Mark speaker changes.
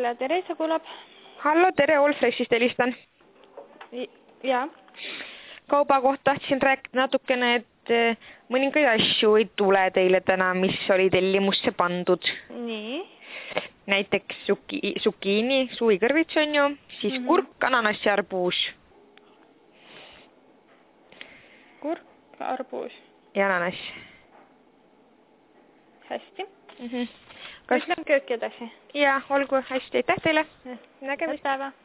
Speaker 1: jälle Theresa kuulab.
Speaker 2: Hallo, tere, Allfreshist helistan.
Speaker 1: Jaa.
Speaker 2: Kauba kohta tahtsin rääkida natukene, et mõningaid asju ei tule teile täna, mis oli tellimusse pandud.
Speaker 1: Nii.
Speaker 2: Näiteks sukiini, suvikõrvits on ju, siis kurk, ananas ja arbuus.
Speaker 1: Kurk, arbuus.
Speaker 2: Ja ananas.
Speaker 1: Hästi.
Speaker 2: Kas...
Speaker 1: Ütlen kööki edasi.
Speaker 2: Jaa, olgu hästi. Aitäh teile. Nägemist.
Speaker 1: Päeva.